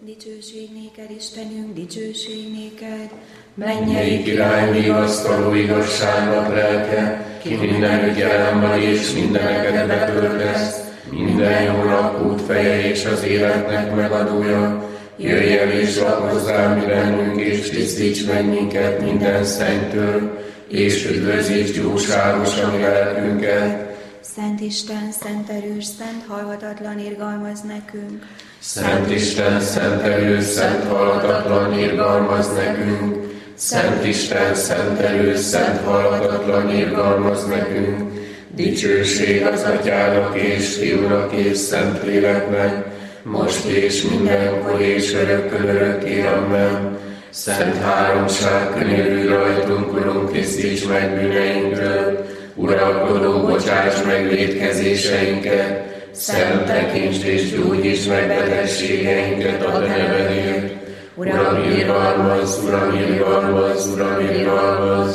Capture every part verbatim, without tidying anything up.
Dicsőség néked, Istenünk, dicsőség néked. Mennyei király, vigasztaló igazságnak lelke, ki minden ügyelem vagy és mindeneket betöltesz, minden jónak útfeje és az életnek megadója. Jöjj el és lakozzál mi bennünk, és tisztíts meg minket minden szennytől, és üdvözíts jóságos a mi lelkünket. Szent Isten, szent erős, szent halhatatlan, irgalmaz nekünk. Szent Isten, szent erős, szent halhatatlan, irgalmaz nekünk. Szent Isten, szent erős, szent halhatatlan, irgalmaz nekünk. Dicsőség az Atyának és Fiúnak és Szentléleknek, most és mindenkor és örökkön örökké. Amen. Szent háromság, könyörülj rajtunk, Urunk, tisztíts meg bűneinkről. Uralkodó, bocsáss meg vétkezéseinket, szent tekintsd és gyógyítsd meg betegségeinket a Te nevedért. Uram, irgalmazz, Uram, irgalmazz, Uram, irgalmazz.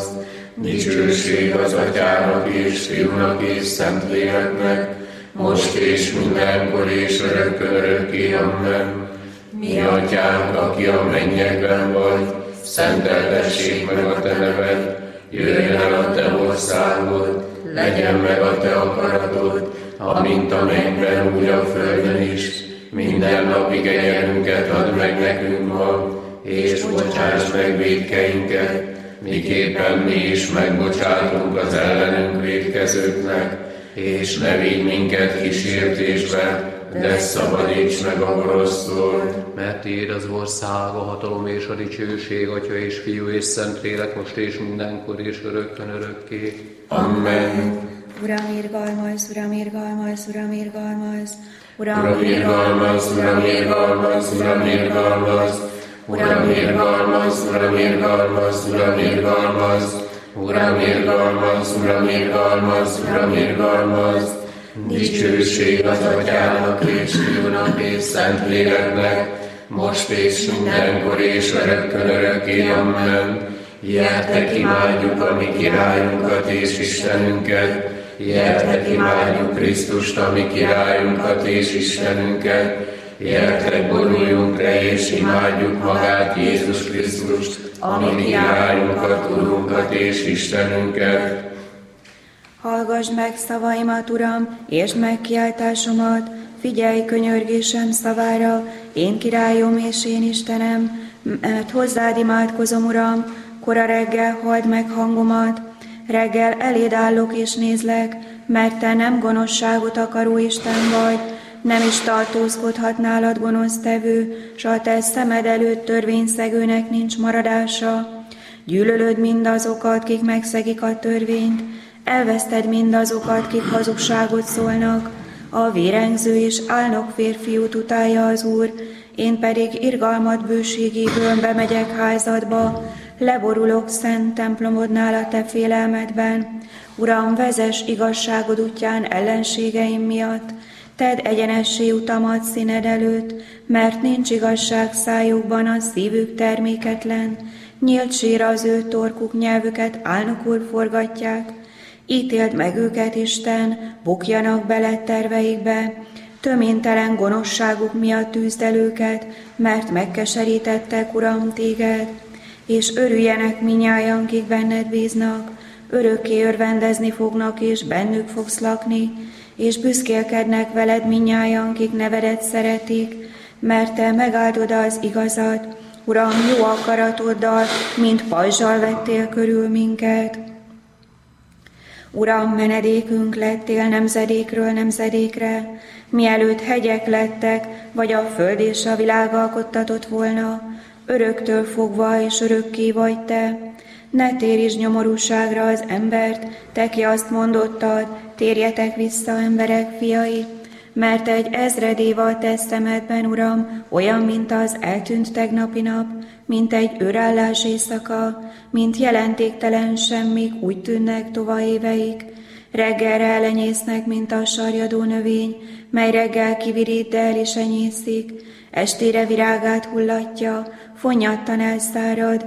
Dicsőség az Atyának és Fiúnak és Szentléleknek, most és mindenkor és örökkön örökké. Amen. Mi Atyánk, aki a mennyekben vagy, szenteltessék meg a Te neved, jöjjön el a Te országod, legyen meg a Te akaratod, amint a mennyben, úgy a földön is. Minden napi kenyerünket add meg nekünk ma, és bocsáss meg vétkeinket, miképpen mi is megbocsátunk az ellenünk vétkezőknek, és ne vigy minket kísértésbe, de szabadíts meg a gonosztól. Mert Tiéd az ország, a hatalom és a dicsőség, Atya és Fiú és Szentlélek, most és mindenkor és örökkön örökké. Amen. Uram, irgalmazz, Uram, irgalmazz, Uram, irgalmazz. Uram, irgalmazz, Uram, irgalmazz, Uram, irgalmazz. Uram, irgalmazz, Uram, irgalmazz, Uram, irgalmazz. Uram, irgalmazz, Uram, irgalmazz, Uram, irgalmazz. Dicsőség az Atyának és Fiúnak és Szentléleknek, most és mindenkor és örökkön örökké. Amen. Gyertek, imádjuk a mi királyunkat és Istenünket, gyertek, imádjuk Krisztust, a mi királyunkat és Istenünket, gyertek, boruljunk le és imádjuk magát, Jézus Krisztust, a mi királyunkat, Urunkat és Istenünket. Hallgass meg szavaimat, Uram, és meg kiáltásomat, figyelj könyörgésem szavára, én királyom és én Istenem, mert hozzád imádkozom, Uram, kora reggel halld meg hangomat, reggel eléd állok és nézlek, mert Te nem gonoszságot akaró Isten vagy, nem is tartózkodhat nálad gonosztevő, s a Te szemed előtt törvényszegőnek nincs maradása. Gyűlölöd mindazokat, kik megszegik a törvényt, elveszted mindazokat, kik hazugságot szólnak, a vérengző és álnok férfiút utálja az Úr, én pedig irgalmat bőségéből bemegyek házadba, leborulok szent templomodnál a Te félelmedben. Uram, vezess igazságod útján ellenségeim miatt, tedd egyenessé utamat színed előtt, mert nincs igazság szájukban, a szívük terméketlen, nyílt sír az ő torkuk, nyelvüket álnokul forgatják. Ítéld meg őket, Isten, bukjanak bele terveikbe, töménytelen gonoszságuk miatt tűzd el őket, mert megkeserítettek, Uram, Téged, és örüljenek minnyájan, kik benned bíznak, örökké örvendezni fognak, és bennük fogsz lakni, és büszkélkednek veled minnyájan, kik nevedet szeretik, mert Te megáldod az igazat, Uram, jó akaratoddal, mint pajzsal vettél körül minket. Uram, menedékünk lettél nemzedékről nemzedékre, mielőtt hegyek lettek, vagy a föld és a világ alkottatott volna, öröktől fogva és örökké vagy Te. Ne téríts nyomorúságra az embert, Te ki azt mondottad, térjetek vissza, emberek fiai, mert egy ezred év a Te szemedben, Uram, olyan, mint az eltűnt tegnapi nap, mint egy őrállás éjszaka, mint jelentéktelen semmik, úgy tűnnek tova éveik. Reggelre elenyésznek, mint a sarjadó növény, mely reggel kivirít, de el is enyészik, estére virágát hullatja, fonnyadtan elszárad,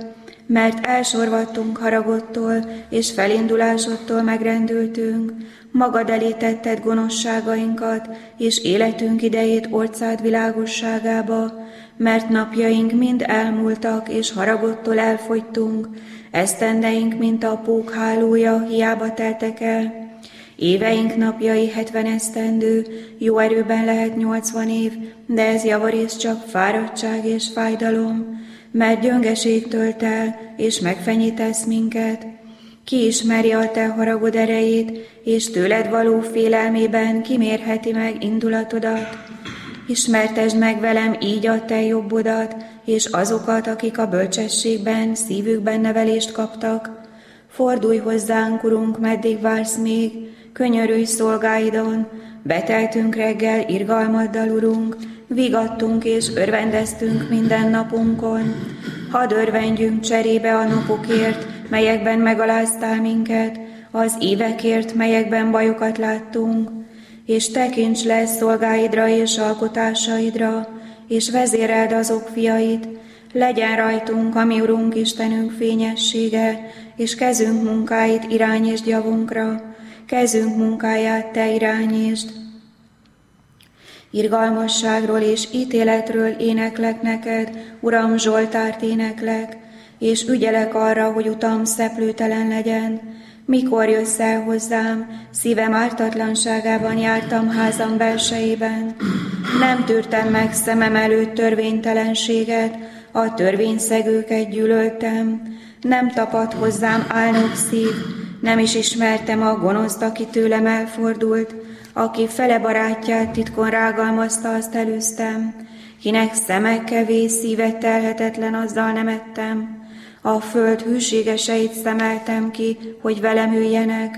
Mert elsorvadtunk haragodtól, és felindulásodtól megrendültünk, magad elé tetted gonoszságainkat, és életünk idejét orcád világosságába, mert napjaink mind elmúltak, és haragodtól elfogytunk, esztendeink, mint a pók hálója, hiába teltek el. Éveink napjai hetven esztendő, jó erőben lehet nyolcvan év, de ez javarészt csak fáradtság és fájdalom, mert gyöngeség tölt el, és megfenyítesz minket. Ki ismeri a te haragod erejét, és tőled való félelmében kimérheti meg indulatodat? Ismertesd meg velem így a te jobbodat, és azokat, akik a bölcsességben, szívükben nevelést kaptak. Fordulj hozzánk, Urunk, meddig vársz még, könyörülj szolgáidon, beteltünk reggel irgalmaddal, Urunk, vigadtunk és örvendeztünk minden napunkon. Hadd örvendjünk cserébe a napokért, melyekben megaláztál minket, az évekért, melyekben bajokat láttunk, és tekints le szolgáidra és alkotásaidra, és vezéreld azok fiait, legyen rajtunk, a mi Urunk Istenünk fényessége, és kezünk munkáit irányítsd javunkra, kezünk munkáját te irányítsd. Irgalmasságról és ítéletről éneklek neked, Uram, Zsoltárt éneklek, és ügyelek arra, hogy utam szeplőtelen legyen. Mikor jössz el hozzám, szívem ártatlanságában jártam házam belsejében. Nem tűrtem meg szemem előtt törvénytelenséget, a törvényszegőket gyűlöltem. Nem tapadt hozzám álnok szív, nem is ismertem a gonoszt, aki tőlem elfordult, aki fele barátját titkon rágalmazta, azt elűztem. Kinek szeme kevés, szíve telhetetlen, azzal nem ettem. A föld hűségeseit szemeltem ki, hogy velem üljenek.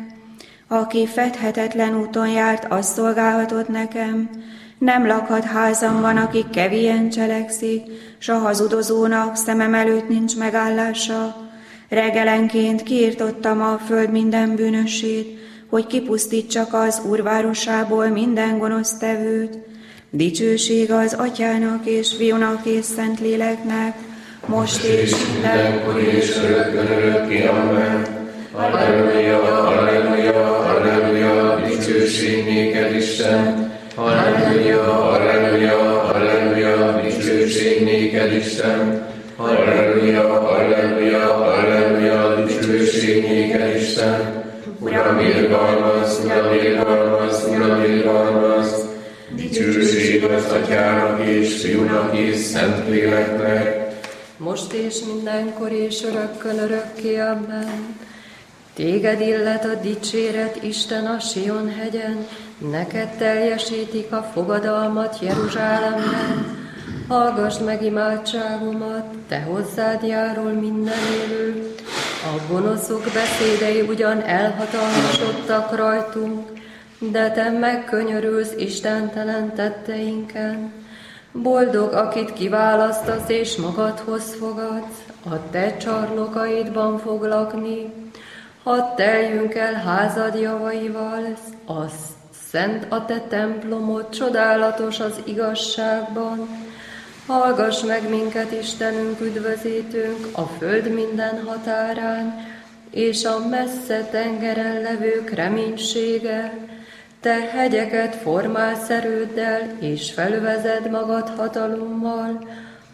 Aki fedhetetlen úton járt, az szolgálhatott nekem. Nem lakhat házamban, aki kevien cselekszik, s a hazudozónak szemem előtt nincs megállása. Reggelenként kiirtottam a föld minden bűnösét, hogy kipusztítsak az Úr városából minden gonosz tevőt. Dicsőség az Atyának és Fiúnak és Szentléleknek, most és mindenkor és örökkön örökké. Amen. Halleluja, halleluja, halleluja, dicsőség néked, Isten. Halleluja, halleluja, halleluja, dicsőség néked, Isten. Halleluja, halleluja, halleluja, dicsőség néked, Isten. Uram, irgalmaz, Uram, irgalmaz, Uram, irgalmaz. Dicsőség az Atyának és Fiúnak és Szentléleknek, most és mindenkor és örökkön örökké. Amen. Téged illet a dicséret, Isten, a Sion hegyen, neked teljesítik a fogadalmat Jeruzsálemben. Hallgasd meg imádságomat, te hozzád járul minden élő. A gonoszok beszédei ugyan elhatalmasodtak rajtunk, de te megkönyörülsz istentelen tetteinken. Boldog, akit kiválasztasz és magadhoz fogadsz, a te csarnokaidban fog lakni. Hadd teljünk el házad javaival, az szent a te templomod, csodálatos az igazságban. Hallgass meg minket, Istenünk, üdvözítőnk, a föld minden határán, és a messze tengeren levők reménysége. Te hegyeket formálsz erőddel, és felövezed magad hatalommal.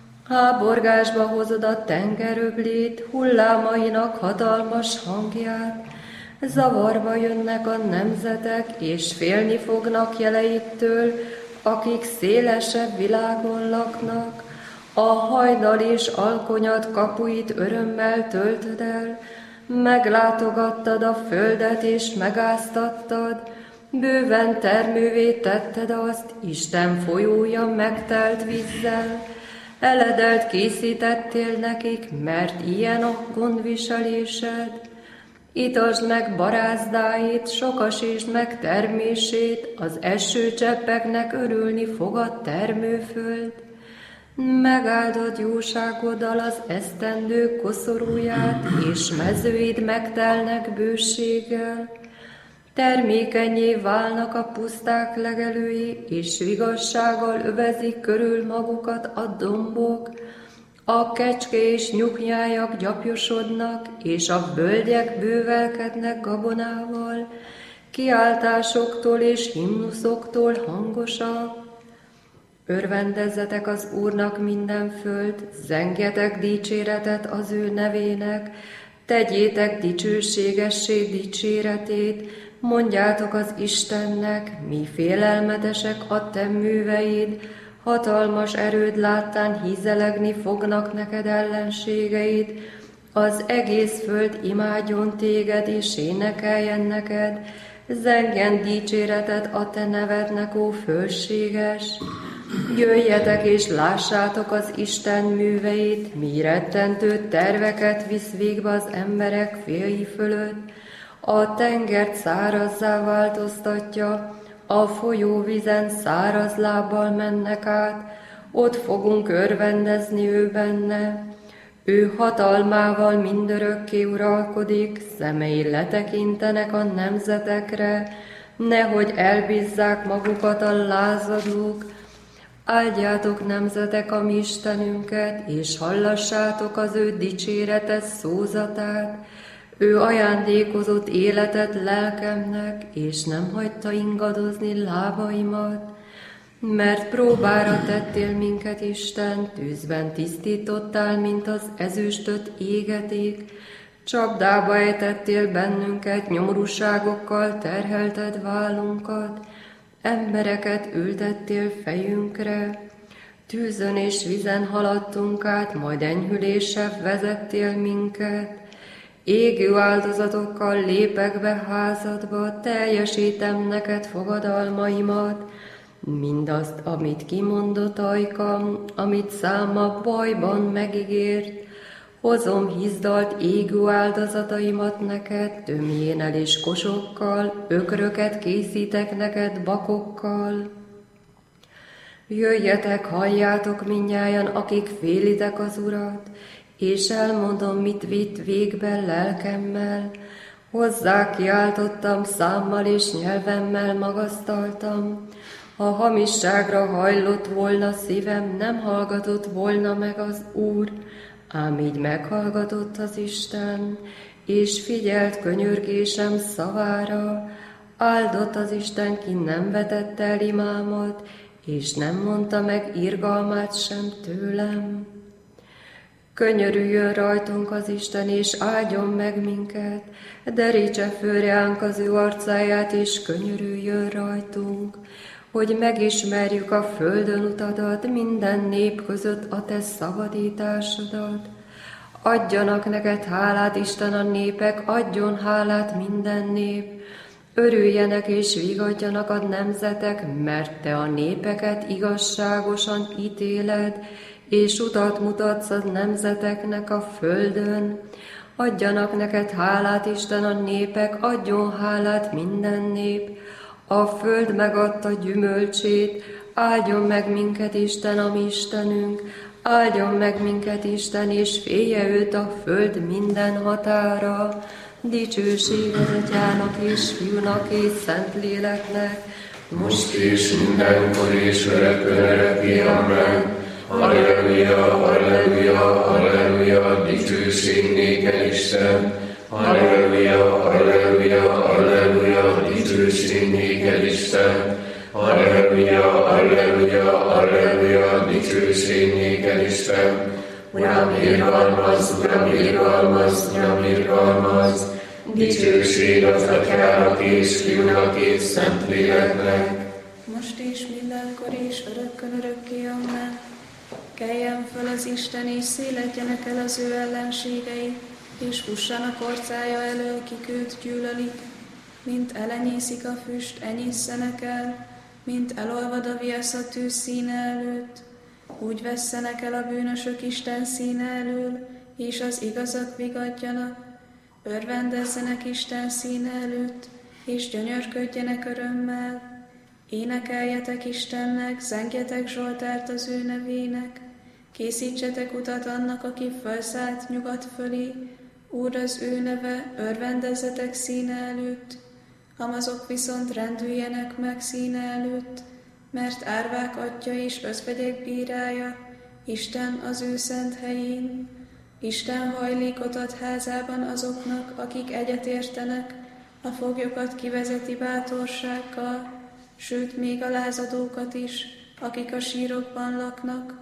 Háborgásba hozod a tengeröblét, hullámainak hatalmas hangját. Zavarba jönnek a nemzetek, és félni fognak jeleittől, akik szélesebb világon laknak. A hajnal és alkonyat kapuit örömmel töltöd el, meglátogattad a földet és megáztattad, bőven termővé tetted azt, Isten folyója megtelt vízzel. Eledelt készítettél nekik, mert ilyen a gondviselésed. Itasd meg barázdáit, sokasítsd meg termését, az esőcseppeknek örülni fog a termőföld. Megáldod jóságoddal az esztendő koszorúját, és mezőid megtelnek bőséggel. Termékenyé válnak a puszták legelői, és vigassággal övezik körül magukat a dombok. A kecske és nyugnyájak gyapjosodnak, és a bölgyek bővelkednek gabonával, kiáltásoktól és himnuszoktól hangosak. Örvendezzetek az Úrnak minden föld, zengjetek dicséretet az ő nevének, tegyétek dicsőségessé dicséretét, mondjátok az Istennek, mi félelmetesek a te műveid, hatalmas erőd láttán hízelegni fognak neked ellenségeid, az egész föld imádjon téged és énekeljen neked, zengjen dicséretet a te nevednek, ó fölséges. Jöjjetek és lássátok az Isten műveit, mi rettentő terveket visz végbe az emberek féljei fölött, a tengert szárazzá változtatja, a folyóvízen száraz lábbal mennek át, ott fogunk örvendezni ő benne. Ő hatalmával mindörökké uralkodik, szemei letekintenek a nemzetekre, nehogy elbízzák magukat a lázadók. Áldjátok nemzetek a mi Istenünket, és hallassátok az ő dicséretes szózatát. Ő ajándékozott életet lelkemnek, és nem hagyta ingadozni lábaimat. Mert próbára tettél minket, Isten, tűzben tisztítottál, mint az ezüstöt égetik. Csapdába ejtettél bennünket, nyomorúságokkal terhelted vállunkat. Embereket ültettél fejünkre. Tűzön és vizen haladtunk át, majd enyhüléssel vezettél minket. Égő áldozatokkal lépek be házadba, teljesítem neked fogadalmaimat. Mindazt, amit kimondott ajkam, amit száma bajban megígért, hozom hízdalt égő áldozataimat neked, tömjénel és kosokkal, ökröket készítek neked bakokkal. Jöjjetek, halljátok mindnyájan, akik félitek az Urat, és elmondom, mit vitt végbe lelkemmel. Hozzá kiáltottam, számmal és nyelvemmel magasztaltam. Ha hamisságra hajlott volna szívem, nem hallgatott volna meg az Úr, ám így meghallgatott az Isten, és figyelt könyörgésem szavára. Áldott az Isten, ki nem vetette el imámat, és nem mondta meg irgalmát sem tőlem. Könyörüljön rajtunk az Isten, és áldjon meg minket, derítse föl ránk az ő arcáját, és könyörüljön rajtunk, hogy megismerjük a földön utadat, minden nép között a te szabadításodat. Adjanak neked hálát, Isten, a népek, adjon hálát minden nép. Örüljenek és vigadjanak a nemzetek, mert te a népeket igazságosan ítéled, és utat mutatsz a nemzeteknek a földön. Adjanak neked hálát, Isten, a népek, adjon hálát minden nép. A föld megadta gyümölcsét, áldjon meg minket, Isten, a mi Istenünk, áldjon meg minket, Isten, és félje őt a föld minden határa. Dicsőség az Atyának és Fiúnak és Szentléleknek, most és mindenkor és örökkön örökké, amen. Halleluja, halleluja, halleluja, dicsőség néked, Isten. Halleluja, halleluja, halleluja, dicsőség néked, Isten. Halleluja, halleluja, halleluja, dicsőség néked, Isten. Uram, irgalmaz, Uram, irgalmaz, Uram, irgalmaz, dicsőség az Atyának és Fiúnak és Szentléleknek. Most és mindenkor és örökkön örökké, amen. Keljen föl az Isten, és széledjenek el az ő ellenségei, és fussanak orcája elől, kik őt gyűlölik. Mint elenyészik a füst, enyészenek el, mint elolvad a viasz a tűz színe előtt. Úgy vesszenek el a bűnösök Isten színe elől, és az igazak vigadjanak. Örvendezzenek Isten színe előtt, és gyönyörködjenek örömmel. Énekeljetek Istennek, zengjetek zsoltárt az ő nevének. Készítsetek utat annak, aki felszállt nyugat fölé. Úr az ő neve, örvendezzetek színe előtt. Hamazok viszont rendüljenek meg színe előtt, mert árvák atya és özvegyek bírája, Isten az ő szent helyén. Isten hajlékot ad házában azoknak, akik egyetértenek, a foglyokat kivezeti bátorsággal, sőt még a lázadókat is, akik a sírokban laknak.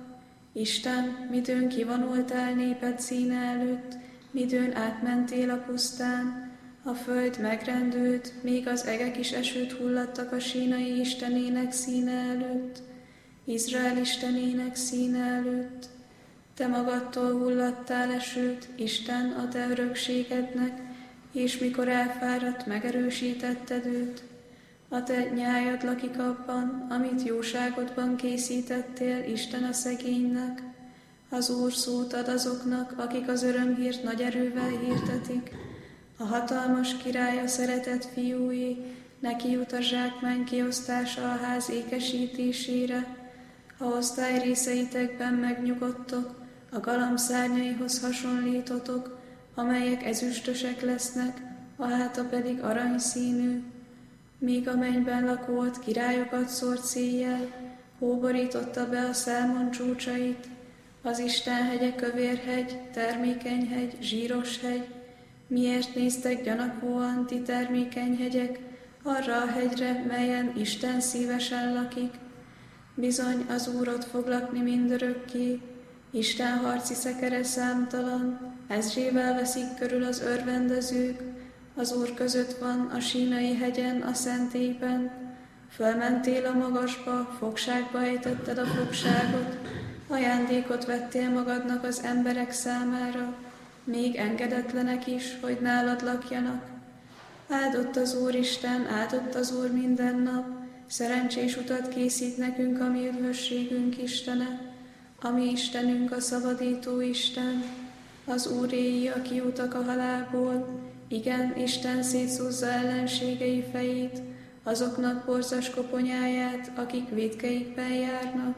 Isten, midőn kivonultál néped színe előtt, midőn átmentél a pusztán, a föld megrendült, még az egek is esőt hullattak a sínai Istenének színe előtt, Izrael Istenének színe előtt. Te magadtól hullattál esőt, Isten a te örökségednek, és mikor elfáradt, megerősítetted őt. A te nyájad lakik abban, amit jóságodban készítettél, Isten a szegénynek. Az Úr szót ad azoknak, akik az örömhírt nagy erővel hirdetik. A hatalmas király a szeretett fiúé, neki jut a zsákmány kiosztása a ház ékesítésére. Ha osztály részeitekben megnyugodtok, a galamb szárnyaihoz hasonlítotok, amelyek ezüstösek lesznek, a háta pedig aranyszínű. Míg a mennyben lakó ott királyokat szórt széjjel, hóborította be a Szálmon csúcsait, az Istenhegye kövérhegy, termékeny hegy, zsíros hegy. Miért néztek gyanakvóan ti termékeny hegyek arra a hegyre, melyen Isten szívesen lakik? Bizony az Úr ott fog lakni mindörökké, Isten harci szekere számtalan, ezrével veszik körül az örvendezők, az Úr között van a sínai hegyen, a szentélyben. Fölmentél a magasba, fogságba ejtetted a fogságot, ajándékot vettél magadnak az emberek számára, még engedetlenek is, hogy nálad lakjanak. Áldott az Úristen, áldott az Úr minden nap, szerencsés utat készít nekünk a mi üdvösségünk Istene. A mi Istenünk a szabadító Isten, az Úréi a kiutak a halálból, igen, Isten szétszúzza ellenségei fejét, azoknak borzas koponyáját, akik vétkeikben járnak.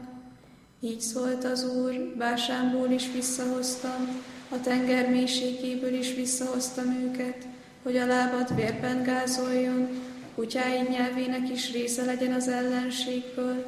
Így szólt az Úr, Básánból is visszahoztam, a tenger mélységéből is visszahoztam őket, hogy a lábad vérben gázoljon, kutyáid nyelvének is része legyen az ellenségből.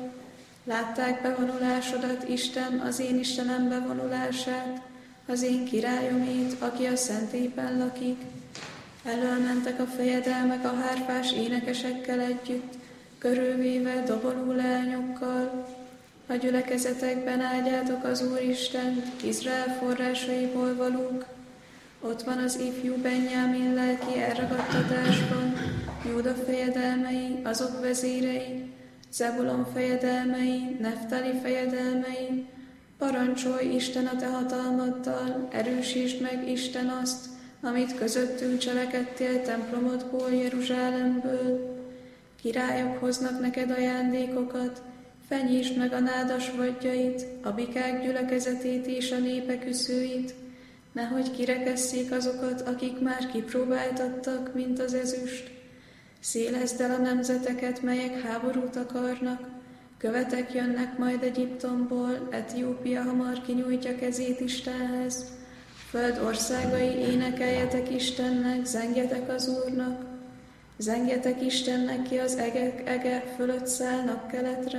Látták bevonulásodat, Isten, az én Istenem bevonulását, az én királyomét, aki a szentélyben lakik. Elölmentek a fejedelmek a hárpás énekesekkel együtt, körülvéve doboló leányokkal. A gyülekezetekben áldjátok az Úristent, Izrael forrásaiból valók. Ott van az ifjú Benjámin lelki elragadtatásban, Júda fejedelmei, azok vezérei, Zebulon fejedelmei, Neftali fejedelmei. Parancsolj, Isten, a te hatalmaddal, erősítsd meg, Isten, azt, amit közöttünk cselekedtél templomodból, Jeruzsálemből. Királyok hoznak neked ajándékokat, fenyítsd meg a nádas vadjait, a bikák gyülekezetét és a népek üszőit, nehogy kirekesszék azokat, akik már kipróbáltattak, mint az ezüst. Szélezd el a nemzeteket, melyek háborút akarnak, követek jönnek majd Egyiptomból, Etiópia hamar kinyújtja kezét Istenhez. Föld országai, énekeljetek Istennek, zengjetek az Úrnak. Zengjetek Istennek, ki az egek ege fölött száll napkeletre.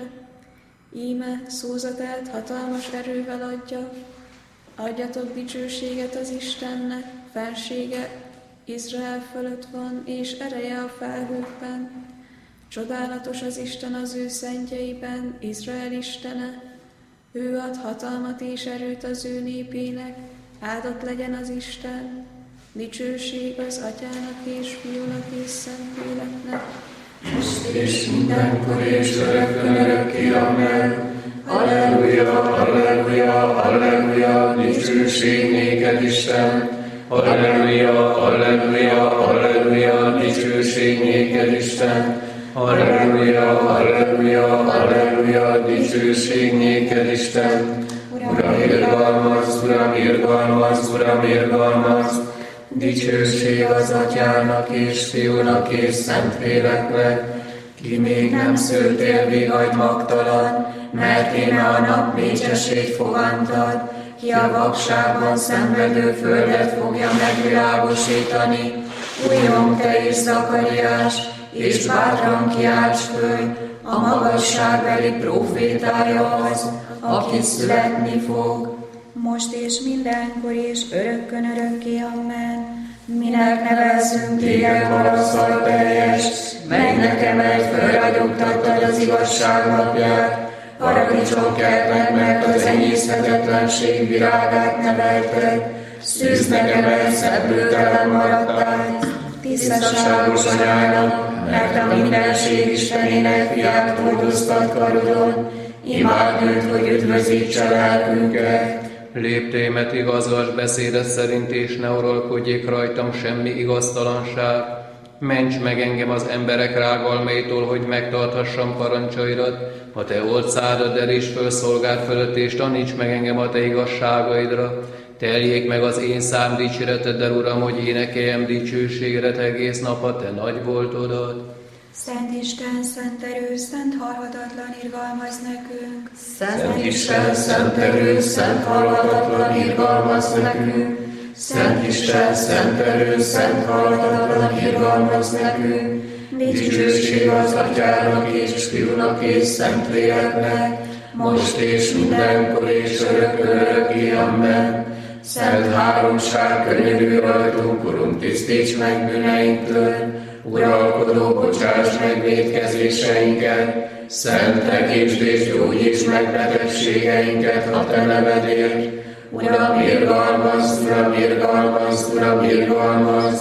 Íme szózatát hatalmas erővel adja. Adjatok dicsőséget az Istennek, fensége Izrael fölött van, és ereje a felhőkben. Csodálatos az Isten az ő szentjeiben, Izrael Istene. Ő ad hatalmat és erőt az ő népének, áldott legyen az Isten. Dicsőség az Atyának és Fiúnak és Szentléleknek. Most és mindenkor és örökkön örökké, amen. Halleluja, halleluja, halleluja, dicsőség néked, Isten. Halleluja, halleluja, halleluja, dicsőség néked, Isten. Halleluja, halleluja, halleluja, dicsőség néked, Isten. Uram, irgalmaz, Uram, irgalmaz, Uram, irgalmaz. Dicsőség az Atyának és Fiúnak és Szentléleknek, ki még nem szültél vihagyd magtalan, mert íme a nap bécsesét fogantad, ki a vakságban szenvedő földet fogja megvilágosítani. Újjong te és Zakariás, és bátran kiálts föl, a magasságbeli profétája az, aki születni fog, most és mindenkor és örökkön örökké, amen. Minek nevezzünk téged haragszal teljes, mely nekem egy fölragyogtattad az igazság napját, paradicsom kertnek, mert az enyészhetetlenség virágát nevelted, szűz nekem egy szeplőtelen maradtál, tisztaságos anyának, mert a mindenség Istenének fiát hordoztad karodon, imád őt, hogy üdvözítse lelkünket. Léptémet igazgas beszédet szerint, és ne uralkodjék rajtam semmi igaztalanság. Ments meg engem az emberek rágalmaitól, hogy megtarthassam parancsaidat. A te orcádat deríts föl szolgád fölött, és taníts meg engem a te igazságaidra. Teljék meg az én szám dicséreteddel, Uram, hogy énekeljem dicsőségedet egész nap a te nagy voltodat. Szent Isten, szent erő, szent halhatatlan, irgalmaz nekünk. Szent Isten, szent erő, szent halhatatlan, irgalmaz nekünk. Szent Isten, szent erő, szent halhatatlan, irgalmaz nekünk. Dicsőség az Atyának és Fiúnak és Szentléleknek, most és mindenkor és örökkön örökké, amen. Szent háromság, könyörülj rajtunk, Urunk, tisztíts meg bűneinktől, uralkodó, bocsáss meg vétkezéseinket, szent tekítsd és gyógyíts meg betegségeinket a te nevedért. Uram, irgalmazz, Uram, irgalmazz, Uram, irgalmazz,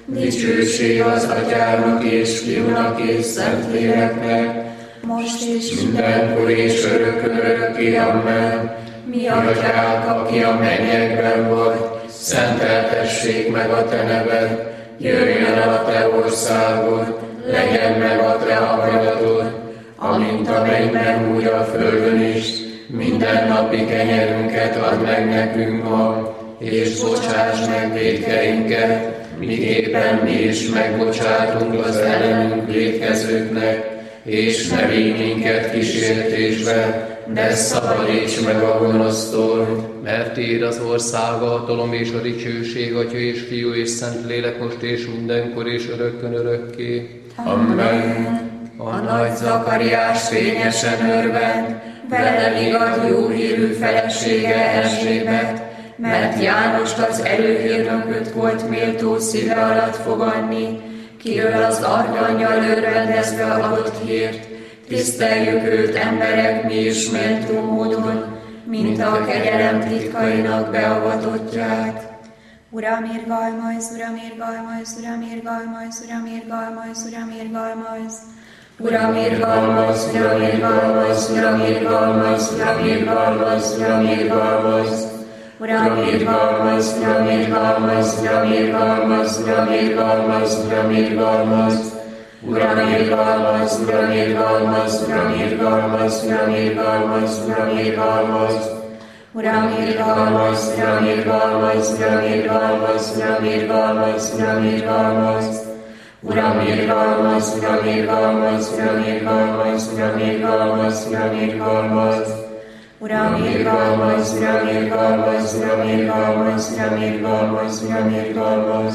dicsőség az Atyának és Fiúnak és Szentléleknek, most és mindenkor és örökkön örökké, amen. Mi Atyánk, aki a mennyekben vagy, szenteltessék meg a te neved, jöjjön el a te országod, legyen meg a te akaratod, amint a mennyben, úgy a földön is. Minden napi kenyerünket add meg nekünk ma, és bocsáss meg vétkeinket, miképpen mi is megbocsátunk az ellenünk vétkezőknek, és ne vigy minket kísértésbe, de szabadíts meg a gonosztól. Mert tiéd az ország, a hatalom és a dicsőség, Atya és Fiú és Szentlélek, most és mindenkor és örökkön örökké. Amen. A nagy Zakariás fényesen örvend, vele igaz jó hírű felesége Erzsébet, mert Jánost az előhírnököt volt méltó szíve alatt fogadni, kiről az arkangyal örvendezve adott hírt. Tiszteljük őt emberek mi is méltó módon, mint a kegyelem titkainak beavatottját. Uram, irgalmazz, Uram, irgalmazz, Uram, irgalmazz, Uram, irgalmazz, Uram, irgalmazz. Uram, irgalmazz, Uram, irgalmazz, Uram, irgalmazz, Uram, irgalmazz, Uram, irgalmazz. Uram, irgalmazz, Uram, irgalmazz, Uram, irgalmazz, Uram, irgalmazz, Uram, irgalmazz. Uram, irgalmazz, Uram, irgalmazz, Uram, irgalmazz, Uram, irgalmazz, Uram, irgalmazz. Uram, irgalmazz, Uram, irgalmazz, Uram, irgalmazz, Uram, irgalmazz, Uram, irgalmazz. Uram, irgalmazz, Uram, irgalmazz, Uram, irgalmazz, Uram, irgalmazz, Uram, irgalmazz. Uram, irgalmazz, Uram, irgalmazz, Uram, irgalmazz, Uram, irgalmazz, Uram, irgalmazz.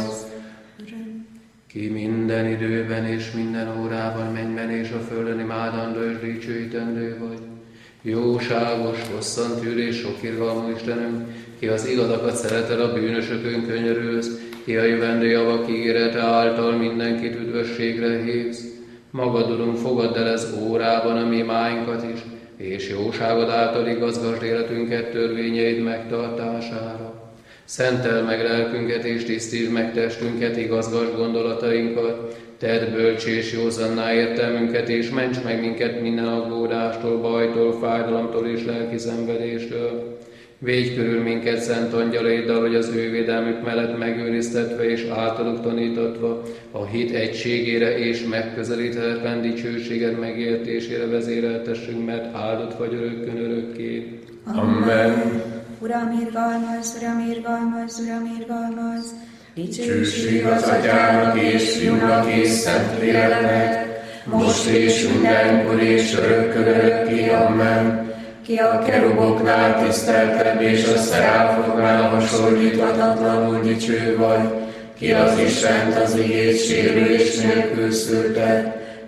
Ki minden időben és minden órában, mennyben és a földön imádandó és dicsőítendő vagy. Jóságos, hosszantűrő és sok irgalmú Istenünk, ki az igazakat szereted, a bűnösökön könyörülsz, ki a jövendő javak ígérete által mindenkit üdvösségre hívsz. Magadodunk fogadd el ez órában a mi imáinkat is, és jóságod által igazgasd életünket törvényeid megtartására. Szentel meg lelkünket és tisztítsd meg testünket, igazgasd gondolatainkat, tedd bölcs és józanná értelmünket, és ments meg minket minden aggódástól, bajtól, fájdalomtól és lelki szenvedéstől. Védj körül minket szent angyalaiddal, hogy az ő védelmük mellett megőriztetve és általuk tanítatva a hit egységére és megközelíthetetlen dicsőséged megértésére vezéreltessünk, mert áldott vagy örökkön örökké. Amen. Uram, irgalmazz, Uram, irgalmazz, Uram, irgalmazz. Dicsőség az Atyának és Fiúnak és Szentléleknek, most és mindenkor és örökkön örökké, amen. Ki a keruboknál tiszteltebb és a szeráfoknál hasonlíthatatlanul dicső vagy, ki az Istent az igét sérülés nélkül szülte,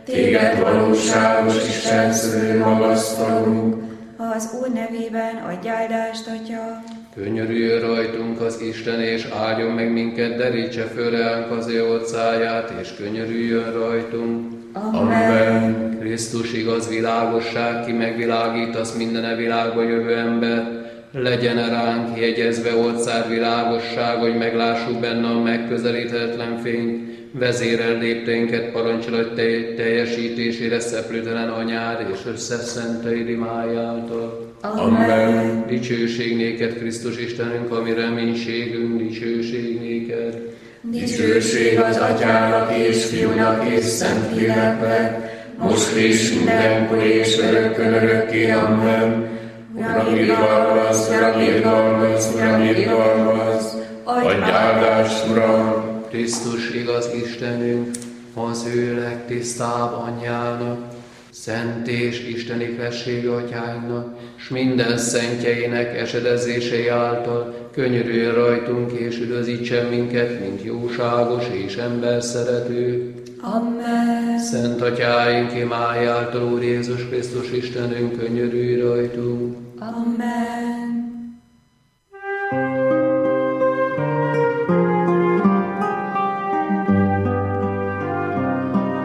Téged valóságos Isten szülő magasztalunk. Az Úr nevében adj áldást, Atya. Könyörüljön rajtunk az Isten, és áldjon meg minket, derítse föl ránk az ő orcáját, és könyörüljön rajtunk. Amen. Krisztus igaz világosság, ki megvilágítasz minden világba jövő ember, legyen ránk jegyezve orcád világosság, hogy meglássuk benne a megközelíthetetlen fényt, vezérel lépteinket parancsolat teljesítésére szeplőtelen anyád és összeszenteid imájáltal. Amen. Dicsőség néked, Krisztus Istenünk, ami reménységünk, dicsőség néked. Dicsőség az Atyának és Fiúnak és Szentléleknek, most és mindenkor és örökkön örökké. Amen. Uram, irgalmaz, Uram, irgalmaz, Uram, irgalmaz, adj áldást, Uram. Krisztus igaz Istenünk, az ő legtisztább anyjának, szent és isteni felség atyáinknak, s minden szentjeinek esedezései által könyörüljön rajtunk és üdvözítsen minket, mint jóságos és ember szerető. Amen. Szent atyáink imájáltal, Úr Jézus Krisztus Istenünk, könyörülj rajtunk. Amen.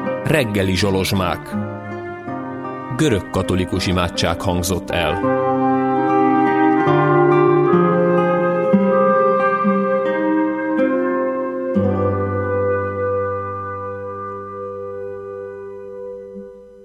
Reggeli zsolozsmák. Görög katolikus imádság hangzott el.